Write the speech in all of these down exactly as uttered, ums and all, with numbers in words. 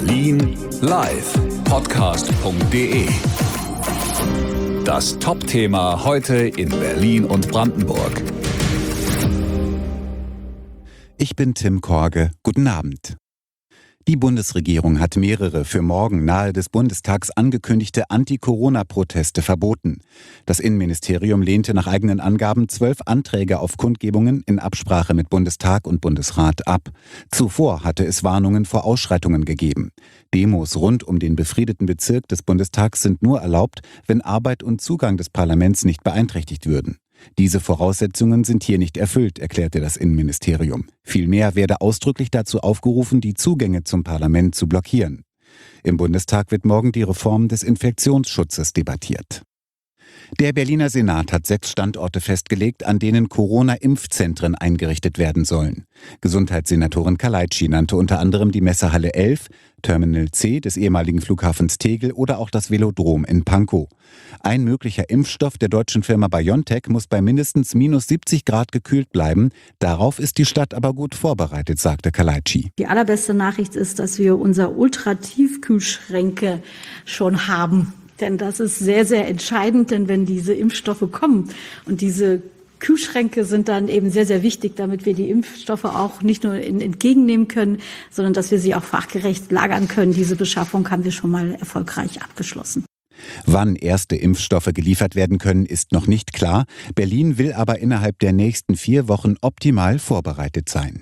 Berlin live podcast punkt de. Das Top-Thema heute in Berlin und Brandenburg. Ich bin Tim Korge. Guten Abend. Die Bundesregierung hat mehrere für morgen nahe des Bundestags angekündigte Anti-Corona-Proteste verboten. Das Innenministerium lehnte nach eigenen Angaben zwölf Anträge auf Kundgebungen in Absprache mit Bundestag und Bundesrat ab. Zuvor hatte es Warnungen vor Ausschreitungen gegeben. Demos rund um den befriedeten Bezirk des Bundestags sind nur erlaubt, wenn Arbeit und Zugang des Parlaments nicht beeinträchtigt würden. Diese Voraussetzungen sind hier nicht erfüllt, erklärte das Innenministerium. Vielmehr werde ausdrücklich dazu aufgerufen, die Zugänge zum Parlament zu blockieren. Im Bundestag wird morgen die Reform des Infektionsschutzes debattiert. Der Berliner Senat hat sechs Standorte festgelegt, an denen Corona-Impfzentren eingerichtet werden sollen. Gesundheitssenatorin Kaleitschi nannte unter anderem die Messehalle elf, Terminal C des ehemaligen Flughafens Tegel oder auch das Velodrom in Pankow. Ein möglicher Impfstoff der deutschen Firma BioNTech muss bei mindestens minus siebzig Grad gekühlt bleiben. Darauf ist die Stadt aber gut vorbereitet, sagte Kaleitschi. Die allerbeste Nachricht ist, dass wir unser Ultratiefkühlschränke schon haben. Denn das ist sehr, sehr entscheidend, denn wenn diese Impfstoffe kommen und diese Kühlschränke sind dann eben sehr, sehr wichtig, damit wir die Impfstoffe auch nicht nur in, entgegennehmen können, sondern dass wir sie auch fachgerecht lagern können. Diese Beschaffung haben wir schon mal erfolgreich abgeschlossen. Wann erste Impfstoffe geliefert werden können, ist noch nicht klar. Berlin will aber innerhalb der nächsten vier Wochen optimal vorbereitet sein.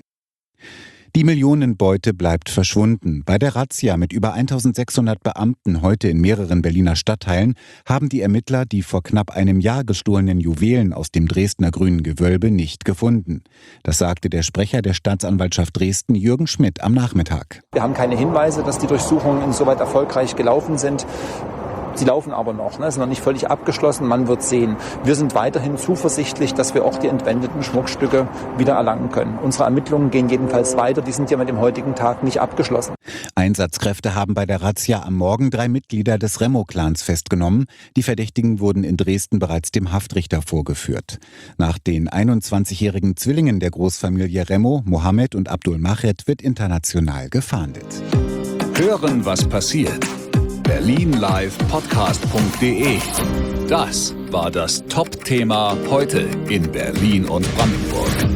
Die Millionenbeute bleibt verschwunden. Bei der Razzia mit über eintausendsechshundert Beamten heute in mehreren Berliner Stadtteilen haben die Ermittler die vor knapp einem Jahr gestohlenen Juwelen aus dem Dresdner Grünen Gewölbe nicht gefunden. Das sagte der Sprecher der Staatsanwaltschaft Dresden, Jürgen Schmidt, am Nachmittag. Wir haben keine Hinweise, dass die Durchsuchungen insoweit erfolgreich gelaufen sind. Sie laufen aber noch, ne? Sind noch nicht völlig abgeschlossen, man wird sehen. Wir sind weiterhin zuversichtlich, dass wir auch die entwendeten Schmuckstücke wieder erlangen können. Unsere Ermittlungen gehen jedenfalls weiter, die sind ja mit dem heutigen Tag nicht abgeschlossen. Einsatzkräfte haben bei der Razzia am Morgen drei Mitglieder des Remo-Clans festgenommen. Die Verdächtigen wurden in Dresden bereits dem Haftrichter vorgeführt. Nach den einundzwanzigjährigen Zwillingen der Großfamilie Remo, Mohammed und Abdul Mached, wird international gefahndet. Hören, was passiert. Berlin live podcast punkt de. Das war das Top-Thema heute in Berlin und Brandenburg.